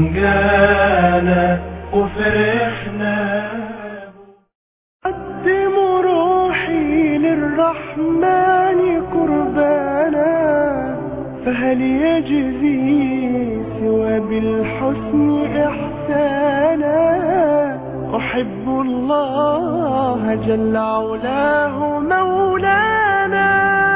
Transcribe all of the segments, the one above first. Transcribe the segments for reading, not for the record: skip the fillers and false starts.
جانا وفرحنا. قدم روحي للرحمن قربانا، فهل يجزي سوى بالحسن إحسانا؟ أحب الله جل علاه مولانا.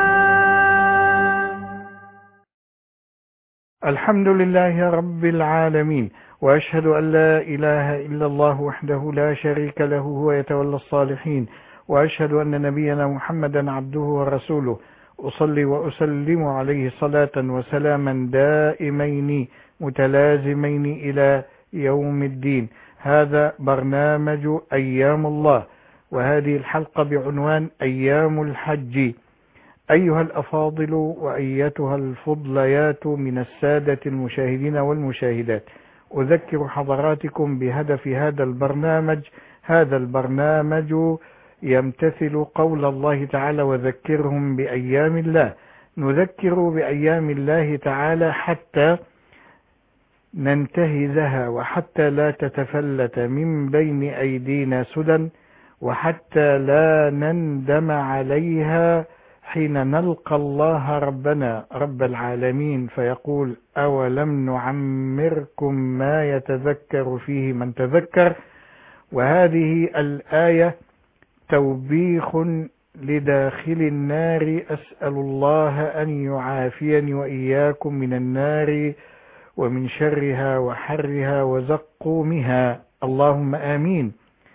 الحمد لله رب العالمين، وأشهد أن لا إله إلا الله وحده لا شريك له هو يتولى الصالحين، وأشهد أن نبينا محمدا عبده ورسوله. أصلي وأسلم عليه صلاة وسلاما دائمين متلازمين إلى يوم الدين. هذا برنامج أيام الله، وهذه الحلقة بعنوان أيام الحج. أيها الأفاضل وأيتها الفضليات من السادة المشاهدين والمشاهدات، أذكر حضراتكم بهدف هذا البرنامج. هذا البرنامج يمتثل قول الله تعالى: وذكرهم بأيام الله. نذكر بأيام الله تعالى حتى ننتهزها، وحتى لا تتفلت من بين أيدينا سدى، وحتى لا نندم عليها حين نلقى الله ربنا رب العالمين فيقول: أولم نعمركم ما يتذكر فيه من تذكر. وهذه الآية توبيخ لداخل النار، أسأل الله أن يعافيني وإياكم من النار ومن شرها وحرها وزقومها، اللهم آمين.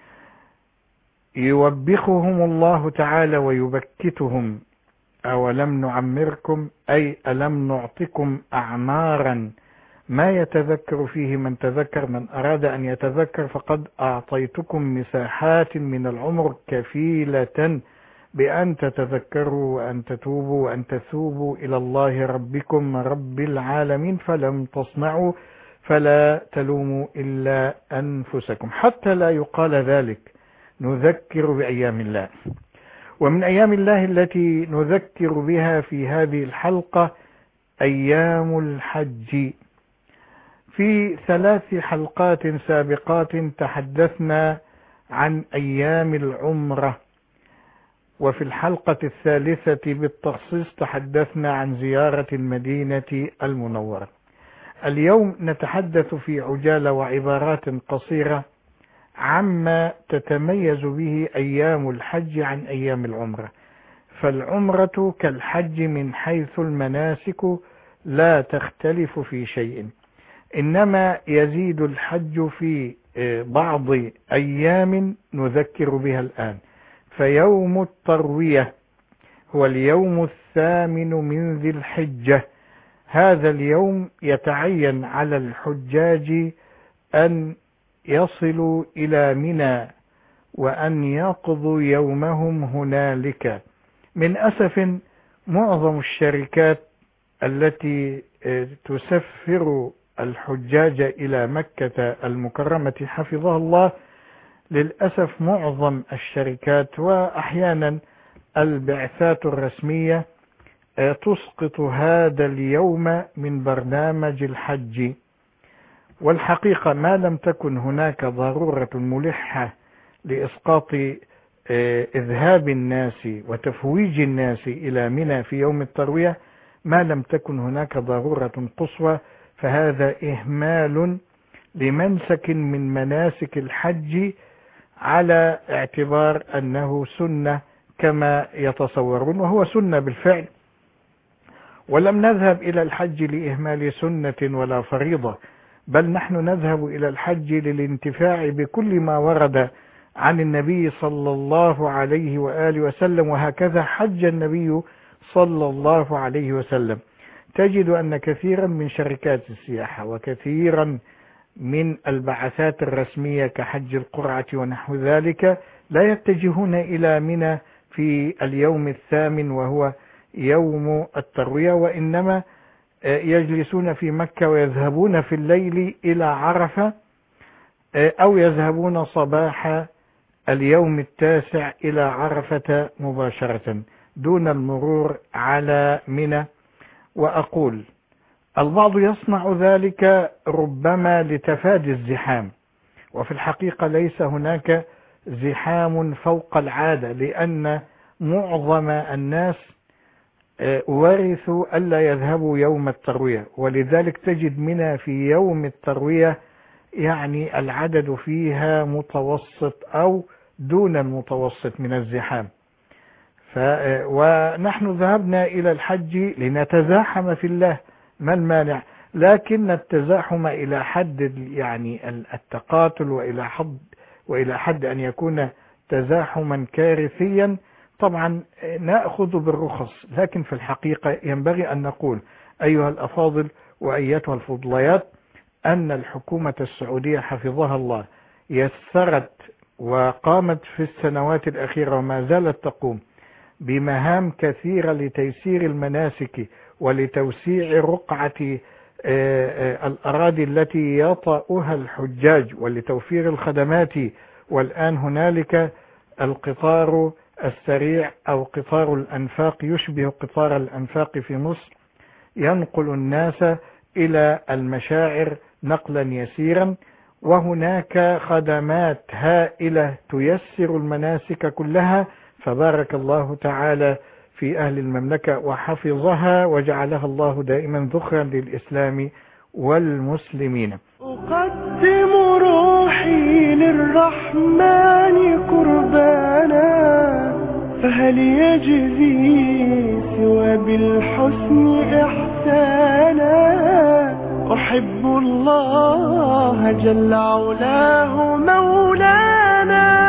يوبخهم الله تعالى ويبكتهم: أولم نعمركم، أي ألم نعطكم أعمارا ما يتذكر فيه من تذكر. من أراد أن يتذكر فقد أعطيتكم مساحات من العمر كفيلة بأن تتذكروا وأن تتوبوا وأن تثوبوا إلى الله ربكم رب العالمين، فلم تصنعوا فلا تلوموا إلا أنفسكم. حتى لا يقال ذلك نذكر بأيام الله. ومن أيام الله التي نذكر بها في هذه الحلقة أيام الحج. في 3 حلقات سابقات تحدثنا عن أيام العمرة، وفي الحلقة 3 بالتخصيص تحدثنا عن زيارة المدينة المنورة. اليوم نتحدث في عجالة وعبارات قصيرة عما تتميز به أيام الحج عن أيام العمرة. فالعمرة كالحج من حيث المناسك لا تختلف في شيء، إنما يزيد الحج في بعض أيام نذكر بها الآن. فيوم التروية هو اليوم 8 من ذي الحجة. هذا اليوم يتعين على الحجاج أن يصلوا إلى منى وأن يقضوا يومهم هنالك. من أسف معظم الشركات التي تسفر الحجاج إلى مكة المكرمة حفظها الله، للأسف معظم الشركات وأحيانا البعثات الرسمية تسقط هذا اليوم من برنامج الحج. والحقيقة ما لم تكن هناك ضرورة ملحة لإسقاط إذهاب الناس وتفويج الناس إلى منى في يوم التروية، ما لم تكن هناك ضرورة قصوى، فهذا إهمال لمنسك من مناسك الحج على اعتبار أنه سنة كما يتصورون، وهو سنة بالفعل. ولم نذهب إلى الحج لإهمال سنة ولا فريضة، بل نحن نذهب إلى الحج للانتفاع بكل ما ورد عن النبي صلى الله عليه وآله وسلم، وهكذا حج النبي صلى الله عليه وسلم. تجد أن كثيرا من شركات السياحة وكثيرا من البعثات الرسمية كحج القرعة ونحو ذلك لا يتجهون إلى منى في اليوم 8 وهو يوم التروية، وإنما يجلسون في مكة ويذهبون في الليل إلى عرفة، أو يذهبون صباح اليوم 9 إلى عرفة مباشرة دون المرور على منى. وأقول البعض يصنع ذلك ربما لتفادي الزحام، وفي الحقيقة ليس هناك زحام فوق العادة، لأن معظم الناس ورثوا ألا يذهبوا يوم التروية، ولذلك تجد منى في يوم التروية يعني العدد فيها متوسط أو دون المتوسط من الزحام. ونحن ذهبنا إلى الحج لنتزاحم في الله، ما المانع؟ لكن التزاحم إلى حد يعني التقاتل وإلى حد أن يكون تزاحما كارثيا طبعا نأخذ بالرخص، لكن في الحقيقة ينبغي أن نقول أيها الأفاضل وأيتها الفضليات أن الحكومة السعودية حفظها الله يسرت وقامت في السنوات الأخيرة وما زالت تقوم بمهام كثيرة لتيسير المناسك ولتوسيع رقعة الأراضي التي يطأها الحجاج ولتوفير الخدمات. والآن هنالك القطار السريع أو قطار الأنفاق يشبه قطار الأنفاق في مصر، ينقل الناس إلى المشاعر نقلا يسيرا، وهناك خدمات هائلة تيسر المناسك كلها. فبارك الله تعالى في أهل المملكة وحفظها وجعلها الله دائما ذخرا للإسلام والمسلمين. أقدم روحي للرحمن قربانا، فهل يجزي سوى بالحسن إحسانا؟ أحب الله جل علاه مولانا.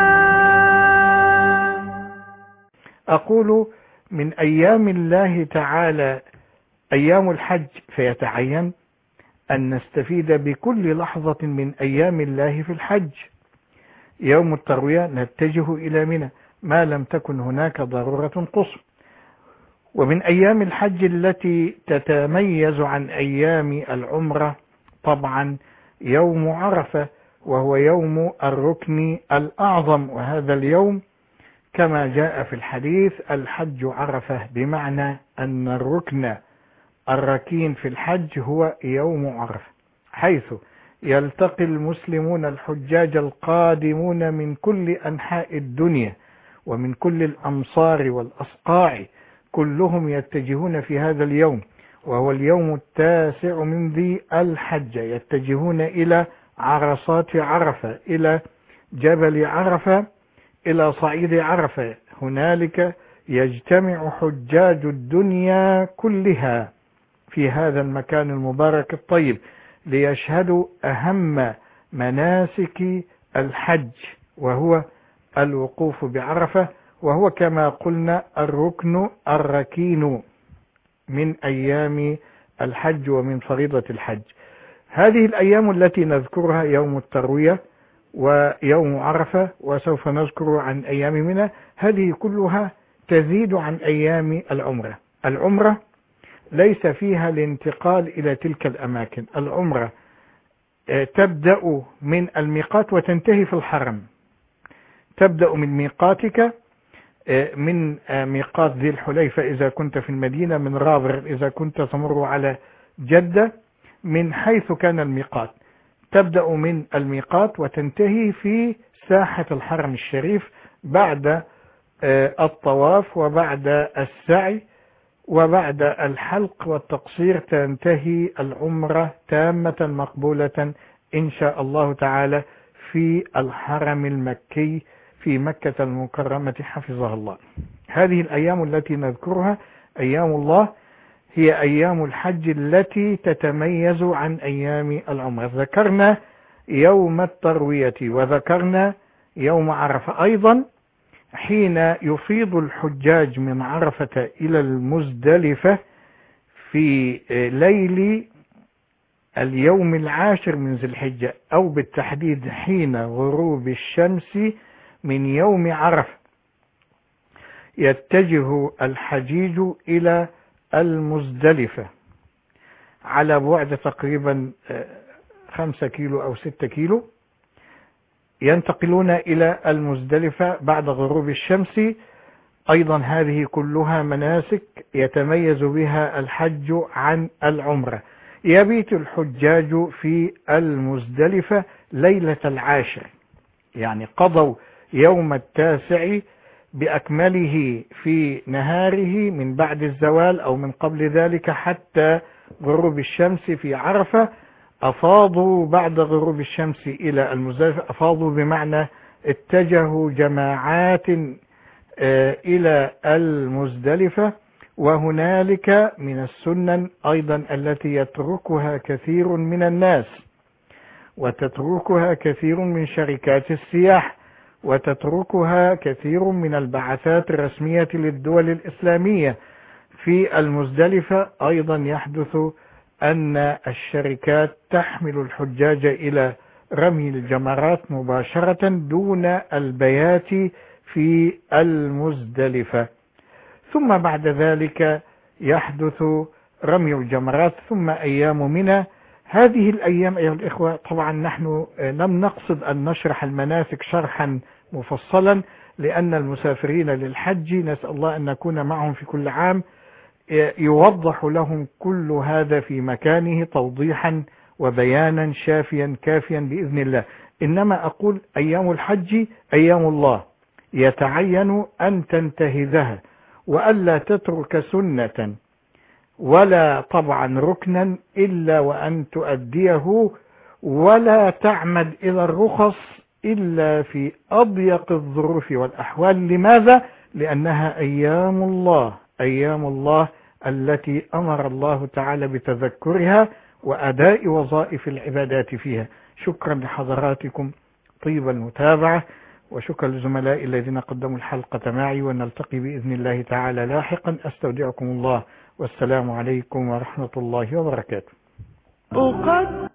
أقول من أيام الله تعالى أيام الحج، فيتعين أن نستفيد بكل لحظة من أيام الله في الحج. يوم التروية نتجه إلى منى ما لم تكن هناك ضرورة قصوى. ومن أيام الحج التي تتميز عن أيام العمرة طبعا يوم عرفة، وهو يوم الركن الأعظم، وهذا اليوم كما جاء في الحديث الحج عرفة، بمعنى أن الركن الركين في الحج هو يوم عرفة، حيث يلتقي المسلمون الحجاج القادمون من كل أنحاء الدنيا ومن كل الأمصار والأصقاع، كلهم يتجهون في هذا اليوم، وهو اليوم التاسع من ذي الحجة، يتجهون إلى عرصات عرفة، إلى جبل عرفة، إلى صعيد عرفة. هنالك يجتمع حجاج الدنيا كلها في هذا المكان المبارك الطيب ليشهدوا أهم مناسك الحج، وهو الوقوف بعرفة، وهو كما قلنا الركن الركين من أيام الحج ومن فريضة الحج. هذه الأيام التي نذكرها يوم التروية ويوم عرفة، وسوف نذكر عن أيام منى، هذه كلها تزيد عن أيام العمرة. العمرة ليس فيها الانتقال إلى تلك الأماكن، العمرة تبدأ من الميقات وتنتهي في الحرم. تبدأ من ميقاتك، من ميقات ذي الحليفة إذا كنت في المدينة، من رابغ إذا كنت تمر على جدة، من حيث كان الميقات تبدأ من الميقات وتنتهي في ساحة الحرم الشريف بعد الطواف وبعد السعي وبعد الحلق والتقصير، تنتهي العمرة تامة مقبولة إن شاء الله تعالى في الحرم المكي في مكة المكرمة حفظها الله. هذه الأيام التي نذكرها أيام الله هي أيام الحج التي تتميز عن أيام العمرة. ذكرنا يوم التروية وذكرنا يوم عرفة أيضا، حين يفيض الحجاج من عرفة إلى المزدلفة في ليل اليوم العاشر من ذي الحجة، أو بالتحديد حين غروب الشمس من يوم عرفة، يتجه الحجيج إلى المزدلفة على بعد تقريبا 5 كيلو أو 6 كيلو. ينتقلون إلى المزدلفة بعد غروب الشمس. أيضا هذه كلها مناسك يتميز بها الحج عن العمرة. يبيت الحجاج في المزدلفة ليلة العاشر، يعني قضوا يوم التاسع بأكمله في نهاره من بعد الزوال أو من قبل ذلك حتى غروب الشمس في عرفة. أفاضوا بعد غروب الشمس إلى المزدلفة، أفاضوا بمعنى اتجهوا جماعات إلى المزدلفة. وهنالك من السنن أيضا التي يتركها كثير من الناس، وتتركها كثير من شركات السياح، وتتركها كثير من البعثات الرسمية للدول الإسلامية. في المزدلفة أيضا يحدث أن الشركات تحمل الحجاج إلى رمي الجمرات مباشرة دون البيات في المزدلفة. ثم بعد ذلك يحدث رمي الجمرات، ثم أيام منى. هذه الأيام أيها الإخوة، طبعا نحن لم نقصد أن نشرح المناسك شرحا مفصلا، لأن المسافرين للحج نسأل الله أن نكون معهم في كل عام يوضح لهم كل هذا في مكانه توضيحا وبيانا شافيا كافيا بإذن الله. إنما أقول أيام الحج أيام الله، يتعين أن تنتهزها وألا تترك سنة ولا طبعا ركنا إلا وأن تؤديه، ولا تعمد إلى الرخص إلا في أضيق الظروف والأحوال. لماذا؟ لأنها أيام الله، أيام الله التي أمر الله تعالى بتذكرها وأداء وظائف العبادات فيها. شكرا لحضراتكم طيب المتابعة، وشكرا لزملائي الذين قدموا الحلقة معي، ونلتقي بإذن الله تعالى لاحقا. أستودعكم الله، والسلام عليكم ورحمة الله وبركاته.